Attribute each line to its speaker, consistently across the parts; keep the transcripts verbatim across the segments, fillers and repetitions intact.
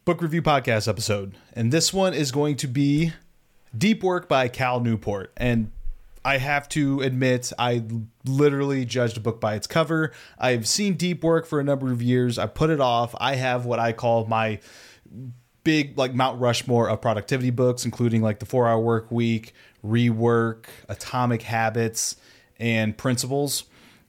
Speaker 1: book review podcast episode. And this one is going to be Deep Work by Cal Newport. And I have to admit, I literally judged a book by its cover. I've seen Deep Work for a number of years. I put it off. I have what I call my big, like, Mount Rushmore of productivity books, including like the four hour work week, Rework, Atomic Habits, and Principles.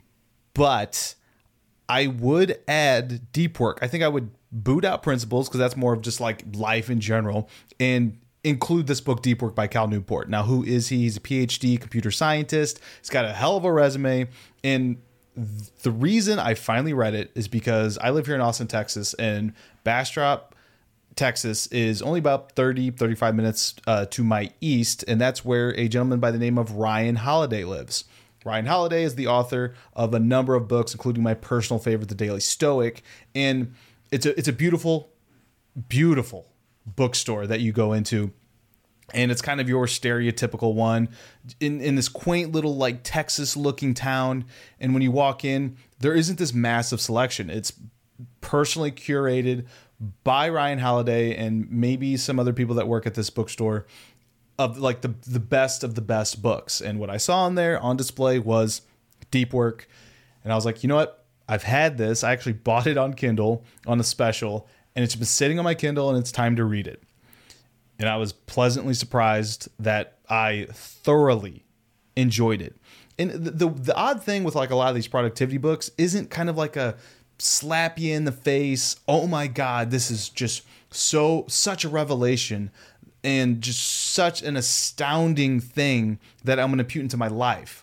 Speaker 1: But I would add Deep Work. I think I would boot out Principles because that's more of just like life in general, and include this book, Deep Work by Cal Newport. Now, who is he? He's a P H D computer scientist. He's got a hell of a resume. And the reason I finally read it is because I live here in Austin, Texas, and Bastrop, Texas is only about thirty, thirty-five minutes uh, to my east. And that's where a gentleman by the name of Ryan Holiday lives. Ryan Holiday is the author of a number of books, including my personal favorite, The Daily Stoic. And it's a, it's a beautiful, beautiful bookstore that you go into, and it's kind of your stereotypical one in in this quaint little like Texas looking town. And when you walk in, there isn't this massive selection. It's personally curated by Ryan Holiday and maybe some other people that work at this bookstore, of like the the best of the best books. And what I saw on there on display was Deep Work, and I was like, you know what, I've had this. I actually bought it on Kindle on a special, and it's been sitting on my Kindle, and it's time to read it. And I was pleasantly surprised that I thoroughly enjoyed it. And the, the the odd thing with like a lot of these productivity books isn't kind of like a slap you in the face, oh my God, this is just so such a revelation and just such an astounding thing that I'm going to impute into my life.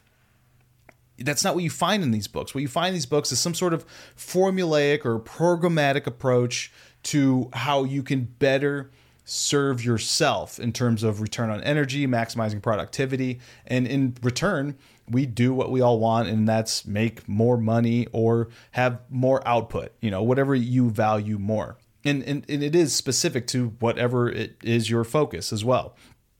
Speaker 1: That's not what you find in these books. What you find in these books is some sort of formulaic or programmatic approach to how you can better serve yourself in terms of return on energy, maximizing productivity. And in return, we do what we all want, and that's make more money or have more output, you know, whatever you value more. And, and, and it is specific to whatever it is your focus as well.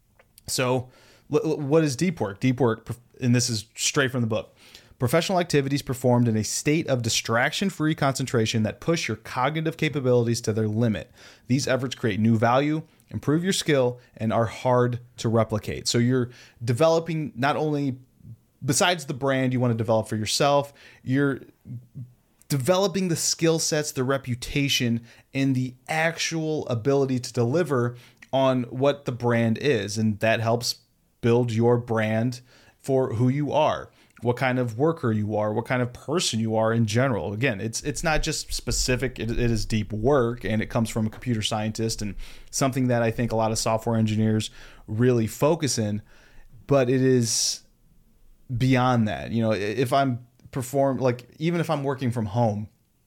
Speaker 1: So what is Deep Work? Deep Work, and this is straight from the book. Professional activities performed in a state of distraction-free concentration that push your cognitive capabilities to their limit. These efforts create new value, improve your skill, and are hard to replicate. So you're developing not only, besides the brand you want to develop for yourself, you're developing the skill sets, the reputation, and the actual ability to deliver on what the brand is. And that helps build your brand for who you are, what kind of worker you are, what kind of person you are in general. Again, it's it's not just specific. It, it is deep work, and it comes from a computer scientist, and something that I think a lot of software engineers really focus in. But it is beyond that. You know, if I'm perform like even if I'm working from home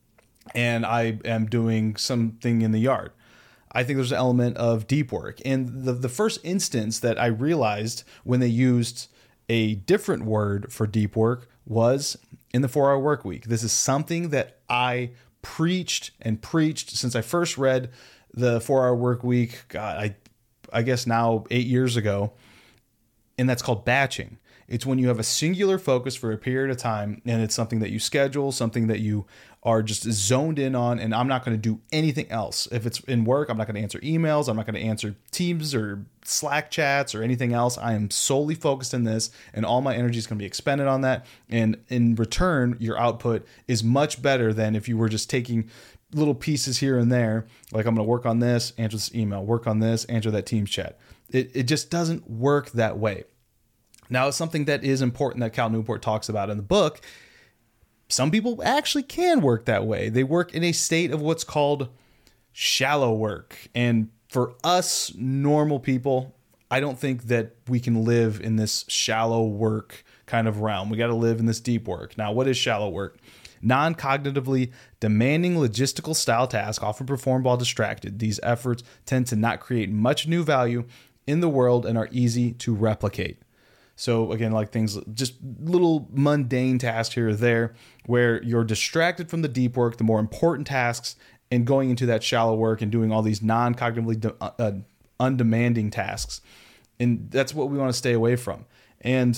Speaker 1: and I am doing something in the yard, I think there's an element of deep work. And the the first instance that I realized when they used a different word for deep work was in the four hour work week. This is something that I preached and preached since I first read the four hour work week. God, I, I guess now eight years ago. And that's called batching. It's when you have a singular focus for a period of time, and it's something that you schedule, something that you are just zoned in on, and I'm not going to do anything else. If it's in work, I'm not going to answer emails. I'm not going to answer Teams or Slack chats or anything else. I am solely focused in this, and all my energy is going to be expended on that. And in return, your output is much better than if you were just taking little pieces here and there. Like, I'm going to work on this, answer this email, work on this, answer that Teams chat. It, it just doesn't work that way. Now, it's something that is important that Cal Newport talks about in the book. Some people actually can work that way. They work in a state of what's called shallow work. And for us normal people, I don't think that we can live in this shallow work kind of realm. We got to live in this deep work. Now, what is shallow work? Non-cognitively demanding logistical style tasks often performed while distracted. These efforts tend to not create much new value in the world and are easy to replicate. So again, like things, just little mundane tasks here or there where you're distracted from the deep work, the more important tasks, and going into that shallow work and doing all these non-cognitively de- uh, undemanding tasks. And that's what we want to stay away from. And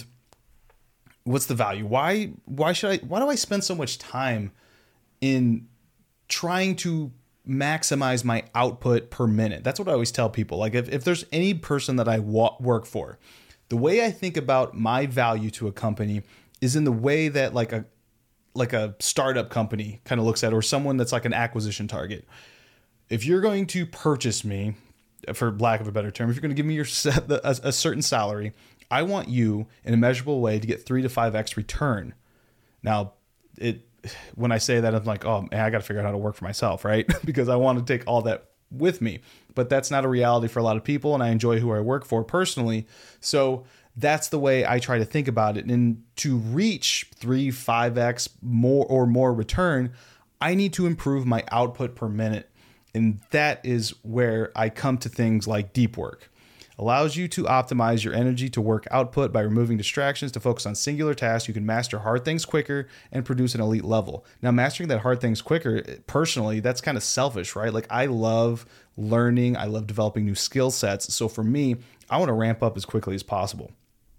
Speaker 1: what's the value? Why, why should I, why do I spend so much time in trying to maximize my output per minute. That's what I always tell people. Like if, if there's any person that I wa- work for, the way I think about my value to a company is in the way that like a like a startup company kind of looks at, or someone that's like an acquisition target. If you're going to purchase me, for lack of a better term, if you're going to give me your set, a, a certain salary, I want you in a measurable way to get three to five X return. Now, it when I say that, I'm like, oh man, I got to figure out how to work for myself, right? Because I want to take all that with me. But that's not a reality for a lot of people, and I enjoy who I work for personally. So that's the way I try to think about it. And to reach three, five X more or more return, I need to improve my output per minute. And that is where I come to things like deep work. Allows you to optimize your energy to work output by removing distractions to focus on singular tasks. You can master hard things quicker and produce an elite level. Now, mastering that hard things quicker, personally, that's kind of selfish, right? Like I love learning. I love developing new skill sets. So for me, I want to ramp up as quickly as possible.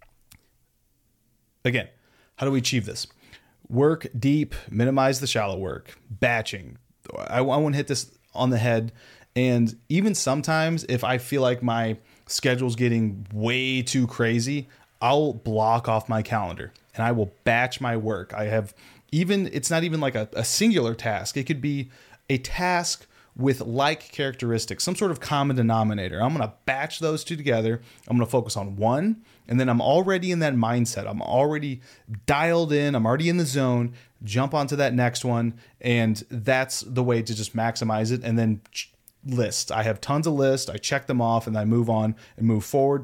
Speaker 1: Again, how do we achieve this? Work deep, minimize the shallow work, batching. I, I want to hit this on the head. And even sometimes if I feel like my schedule's getting way too crazy, I'll block off my calendar and I will batch my work. I have even, it's not even like a, a singular task. It could be a task with like characteristics, some sort of common denominator. I'm going to batch those two together. I'm going to focus on one, and then I'm already in that mindset. I'm already dialed in. I'm already in the zone. Jump onto that next one, and that's the way to just maximize it. And then list. I have tons of lists. I check them off, and I move on and move forward.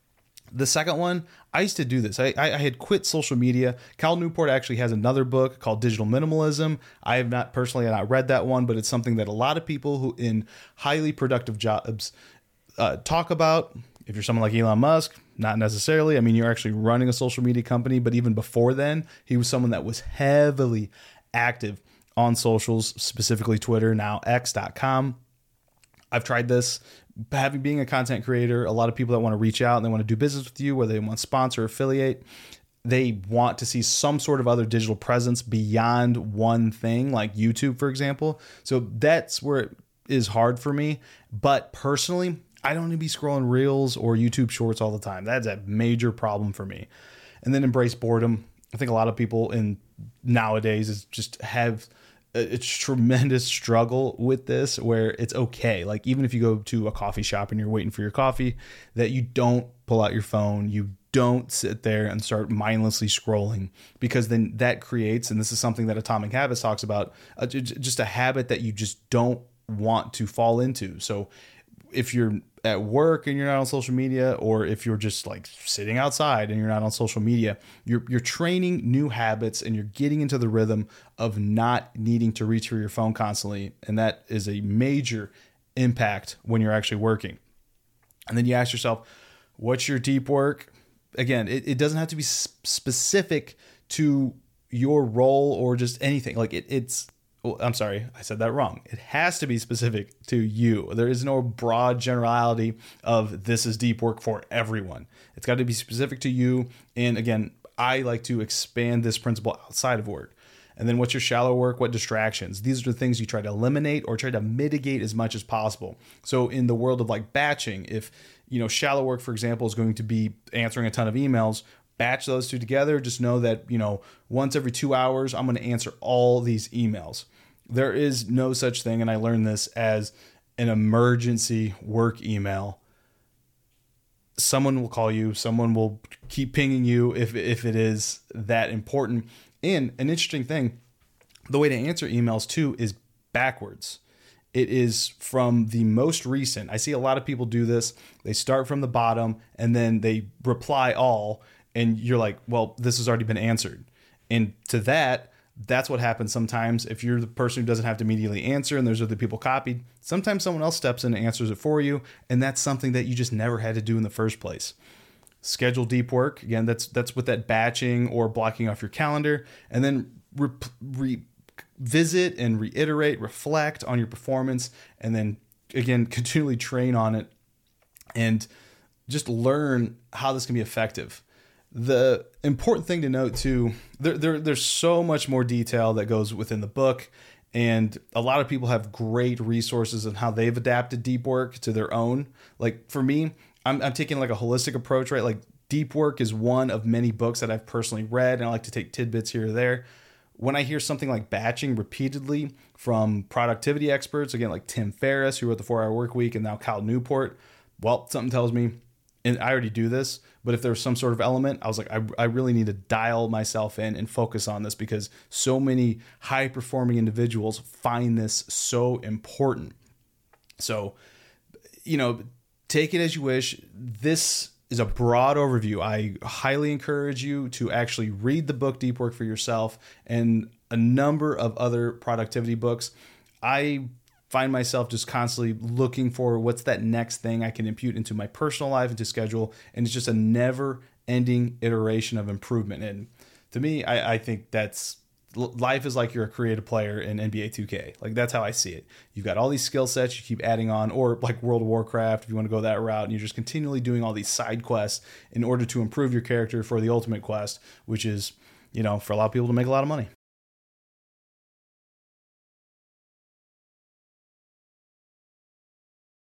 Speaker 1: The second one, I used to do this. I, I had quit social media. Cal Newport actually has another book called Digital Minimalism. I have not personally not read that one, but it's something that a lot of people who in highly productive jobs uh, talk about. If you're someone like Elon Musk, not necessarily. I mean, you're actually running a social media company, but even before then, he was someone that was heavily active on socials, specifically Twitter, now X dot com. I've tried this. Having being a content creator, a lot of people that want to reach out and they want to do business with you, whether they want to sponsor, affiliate, they want to see some sort of other digital presence beyond one thing, like YouTube, for example. So that's where it is hard for me. But personally, I don't need to be scrolling reels or YouTube shorts all the time. That's a major problem for me. And then embrace boredom. I think a lot of people in nowadays is just have a tremendous struggle with this, where it's okay. Like even if you go to a coffee shop and you're waiting for your coffee, that you don't pull out your phone, you don't sit there and start mindlessly scrolling, because then that creates, and this is something that Atomic Habits talks about, uh, just a habit that you just don't want to fall into. So if you're at work and you're not on social media, or if you're just like sitting outside and you're not on social media, you're you're training new habits and you're getting into the rhythm of not needing to reach for your phone constantly. And that is a major impact when you're actually working. And then you ask yourself, what's your deep work? Again, it, it doesn't have to be specific to your role or just anything. Like it, it's, Oh, I'm sorry, I said that wrong. It has to be specific to you. There is no broad generality of this is deep work for everyone. It's got to be specific to you. And again, I like to expand this principle outside of work. And then what's your shallow work? What distractions? These are the things you try to eliminate or try to mitigate as much as possible. So in the world of like batching, if you know shallow work, for example, is going to be answering a ton of emails, batch those two together. Just know that, you know, once every two hours, I'm going to answer all these emails. There is no such thing, and I learned this, as an emergency work email. Someone will call you. Someone will keep pinging you if if it is that important. And an interesting thing, the way to answer emails too is backwards. It is from the most recent. I see a lot of people do this. They start from the bottom and then they reply all, and you're like, well, this has already been answered. And to that, that's what happens sometimes. If you're the person who doesn't have to immediately answer and there's other people copied, sometimes someone else steps in and answers it for you. And that's something that you just never had to do in the first place. Schedule deep work. Again, that's that's with that batching or blocking off your calendar. And then re- revisit and reiterate, reflect on your performance. And then, again, continually train on it and just learn how this can be effective. The important thing to note too, there, there there's so much more detail that goes within the book, And a lot of people have great resources on how they've adapted deep work to their own. Like for me, I'm, I'm taking like a holistic approach, right? Like deep work is one of many books that I've personally read, and I like to take tidbits here or there. When I hear something like batching repeatedly from productivity experts, again, like Tim Ferriss, who wrote the four hour work week, and now Cal Newport, well, something tells me, and I already do this, but if there's some sort of element, I was like, I, I really need to dial myself in and focus on this, because so many high performing individuals find this so important. So, you know, take it as you wish. This is a broad overview. I highly encourage you to actually read the book Deep Work for yourself and a number of other productivity books. I find myself just constantly looking for what's that next thing I can impute into my personal life, into schedule, and it's just a never ending iteration of improvement. And to me, I, I think that's life is like you're a creative player in N B A two K. Like that's how I see it. You've got all these skill sets you keep adding on, or like World of Warcraft, if you want to go that route, and you're just continually doing all these side quests in order to improve your character for the ultimate quest, which is, you know, for a lot of people to make a lot of money.